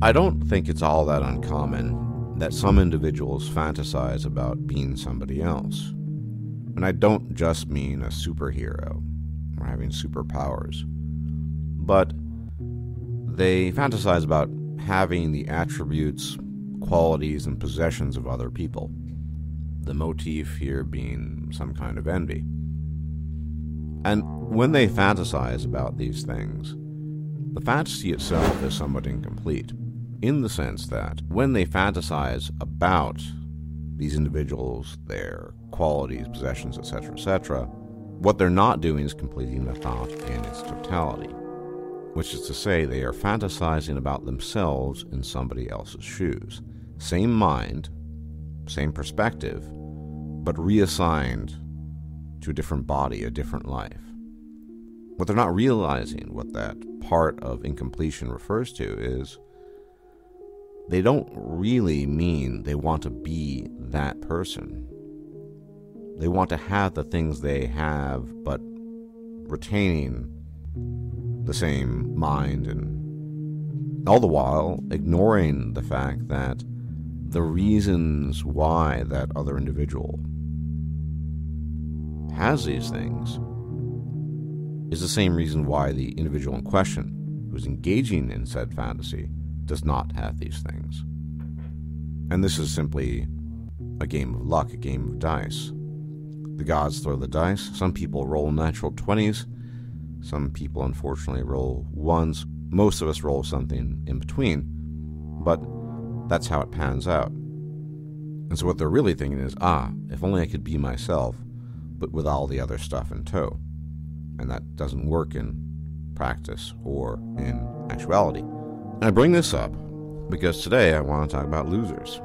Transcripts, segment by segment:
I don't think it's all that uncommon that some individuals fantasize about being somebody else. And I don't just mean a superhero or having superpowers, but they fantasize about having the attributes, qualities, and possessions of other people. The motif here being some kind of envy. And when they fantasize about these things, the fantasy itself is somewhat incomplete, in the sense that when they fantasize about these individuals, their qualities, possessions, etc., what they're not doing is completing the thought in its totality, which is to say they are fantasizing about themselves in somebody else's shoes. Same mind, same perspective, but reassigned to a different body, a different life. What they're not realizing, what that part of incompletion refers to, is they don't really mean they want to be that person. They want to have the things they have, but retaining the same mind, and all the while ignoring the fact that the reasons why that other individual has these things is the same reason why the individual in question who's engaging in said fantasy does not have these things. And this is simply a game of luck, a game of dice. The gods throw the dice. Some people roll natural 20s. Some people, unfortunately, roll 1s. Most of us roll something in between. But that's how it pans out. And so what they're really thinking is, if only I could be myself, but with all the other stuff in tow. And that doesn't work in practice or in actuality. And I bring this up because today I want to talk about losers.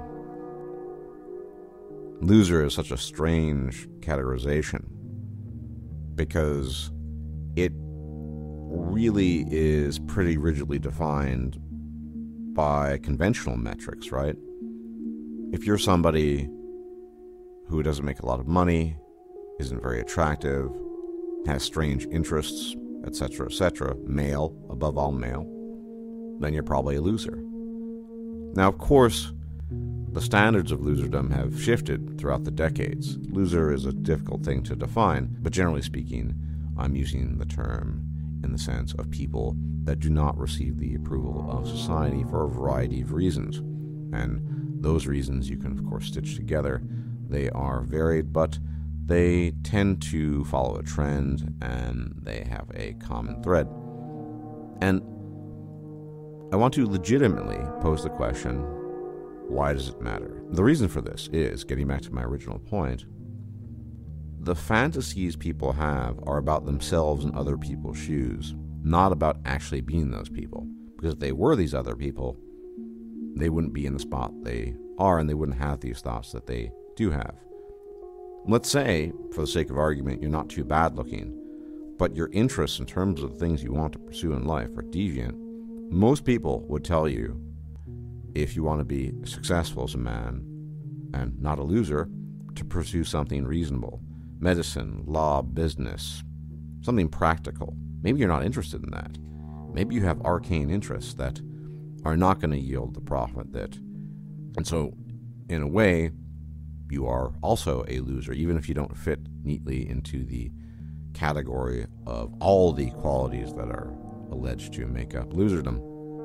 Loser is such a strange categorization because it really is pretty rigidly defined by conventional metrics, right? If you're somebody who doesn't make a lot of money, isn't very attractive, has strange interests, etc., male, above all male, then you're probably a loser. Now, of course, the standards of loserdom have shifted throughout the decades. Loser is a difficult thing to define, but generally speaking, I'm using the term in the sense of people that do not receive the approval of society for a variety of reasons. And those reasons you can, of course, stitch together. They are varied, but they tend to follow a trend, and they have a common thread. And I want to legitimately pose the question, why does it matter? The reason for this is, getting back to my original point, the fantasies people have are about themselves in other people's shoes, not about actually being those people. Because if they were these other people, they wouldn't be in the spot they are, and they wouldn't have these thoughts that they do have. Let's say, for the sake of argument, you're not too bad looking, but your interests in terms of the things you want to pursue in life are deviant. Most people would tell you, if you want to be successful as a man and not a loser, to pursue something reasonable. Medicine, law, business, something practical. Maybe you're not interested in that. Maybe you have arcane interests that are not going to yield the profit that... And so, in a way, you are also a loser, even if you don't fit neatly into the category of all the qualities that are alleged to make up loserdom.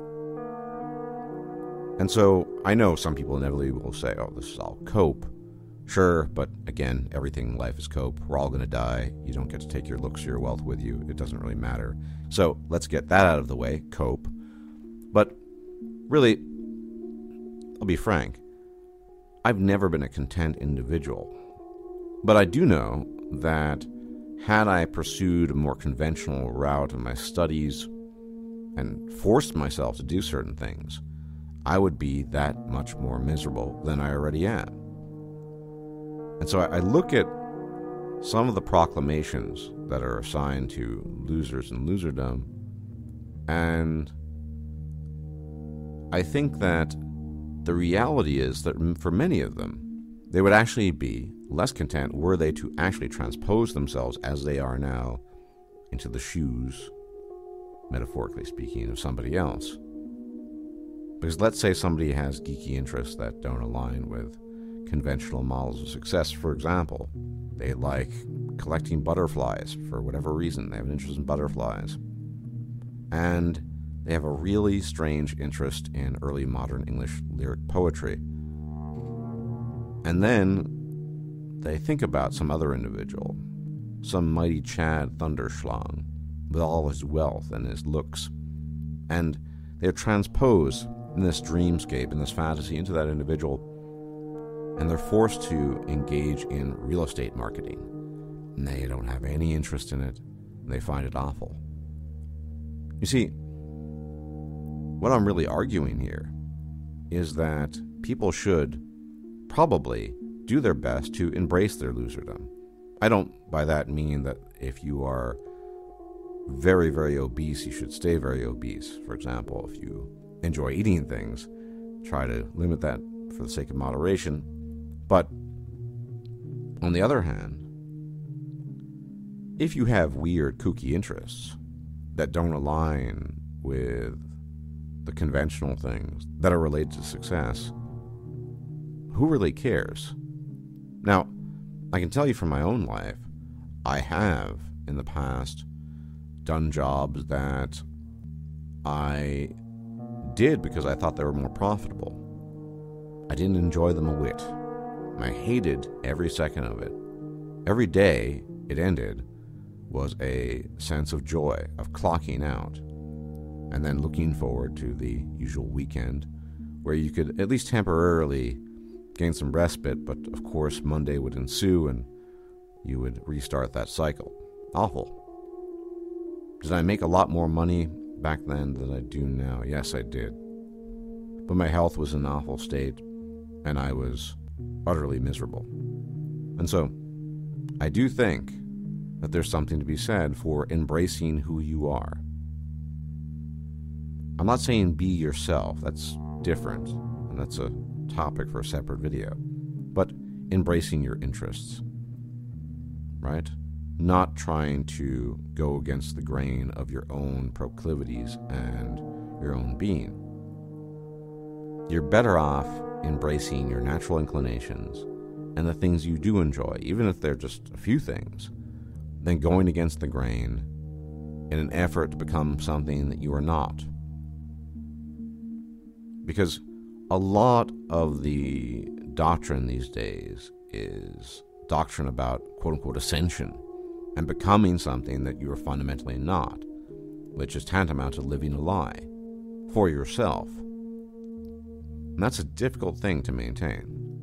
And so, I know some people inevitably will say, this is all cope. Sure, but again, everything in life is cope. We're all going to die. You don't get to take your looks or your wealth with you. It doesn't really matter. So, let's get that out of the way, cope. But really, I'll be frank, I've never been a content individual. But I do know that had I pursued a more conventional route in my studies and forced myself to do certain things, I would be that much more miserable than I already am. And so I look at some of the proclamations that are assigned to losers and loserdom, and I think that the reality is that for many of them, they would actually be less content were they to actually transpose themselves as they are now into the shoes, metaphorically speaking, of somebody else. Because let's say somebody has geeky interests that don't align with conventional models of success. For example, they like collecting butterflies for whatever reason. They have an interest in butterflies. And they have a really strange interest in early modern English lyric poetry. And then they think about some other individual, some mighty Chad Thunderschlang, with all his wealth and his looks. And they're transposed in this dreamscape, in this fantasy, into that individual, and they're forced to engage in real estate marketing. And they don't have any interest in it, and they find it awful. You see, what I'm really arguing here is that people should probably do their best to embrace their loserdom. I don't by that mean that if you are very, very obese, you should stay very obese. For example, if you enjoy eating things, try to limit that for the sake of moderation. But on the other hand, if you have weird, kooky interests that don't align with the conventional things that are related to success, who really cares? Now, I can tell you from my own life, I have, in the past, done jobs that I did because I thought they were more profitable. I didn't enjoy them a whit. I hated every second of it. Every day it ended was a sense of joy, of clocking out, and then looking forward to the usual weekend, where you could at least temporarily gain some respite, but of course Monday would ensue and you would restart that cycle. Awful. Did I make a lot more money back then than I do now? Yes, I did. But my health was in an awful state, and I was utterly miserable. And so, I do think that there's something to be said for embracing who you are. I'm not saying be yourself, that's different, and that's a topic for a separate video. But embracing your interests, right? Not trying to go against the grain of your own proclivities and your own being. You're better off embracing your natural inclinations and the things you do enjoy, even if they're just a few things, than going against the grain in an effort to become something that you are not. Because a lot of the doctrine these days is doctrine about quote-unquote ascension and becoming something that you are fundamentally not, which is tantamount to living a lie for yourself. And that's a difficult thing to maintain.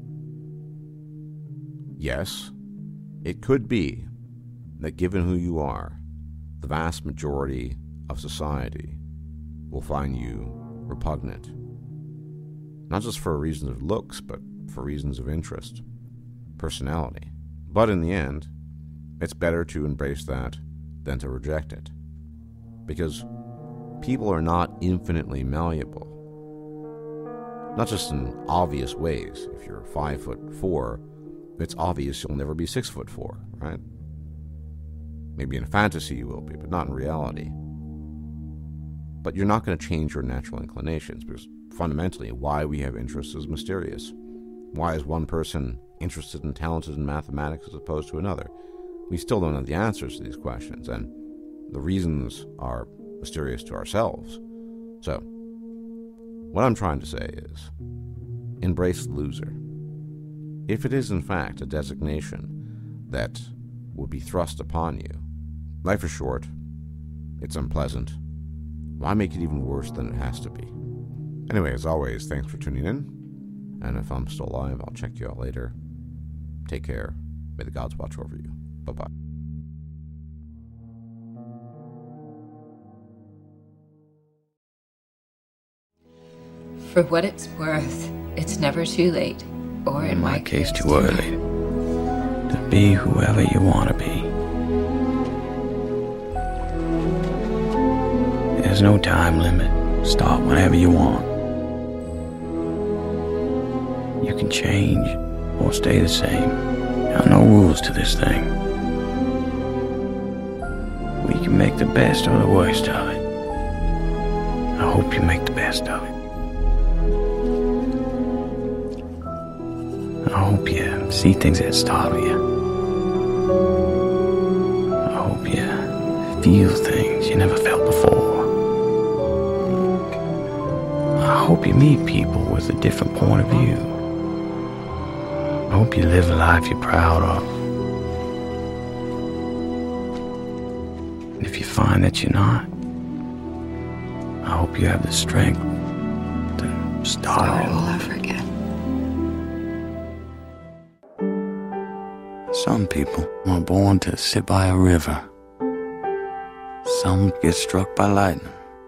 Yes, it could be that given who you are, the vast majority of society will find you repugnant. Not just for reasons of looks, but for reasons of interest, personality. But in the end, it's better to embrace that than to reject it. Because people are not infinitely malleable. Not just in obvious ways. If you're 5'4", it's obvious you'll never be 6'4", right? Maybe in fantasy you will be, but not in reality. But you're not going to change your natural inclinations, because fundamentally, why we have interests is mysterious. Why is one person interested and talented in mathematics as opposed to another? We still don't have the answers to these questions, and the reasons are mysterious to ourselves. So, what I'm trying to say is, embrace loser. If it is in fact a designation that would be thrust upon you, life is short, it's unpleasant. Why make it even worse than it has to be? Anyway, as always, thanks for tuning in. And if I'm still alive, I'll check you out later. Take care. May the gods watch over you. Bye-bye. For what it's worth, it's never too late, or in my case, too early, to be whoever you want to be. There's no time limit. Start whenever you want. You can change or stay the same. There are no rules to this thing. We can make the best or the worst of it. I hope you make the best of it. I hope you see things that startle you. I hope you feel things you never felt before. I hope you meet people with a different point of view. I hope you live a life you're proud of. And if you find that you're not, I hope you have the strength to start all over again. Some people are born to sit by a river. Some get struck by lightning.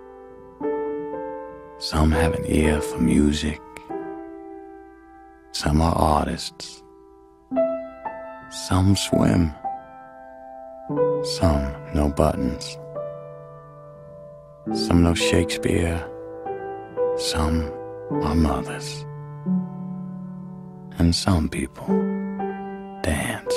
Some have an ear for music. Some are artists. Some swim. Some know buttons. Some know Shakespeare. Some are mothers. And some people dance.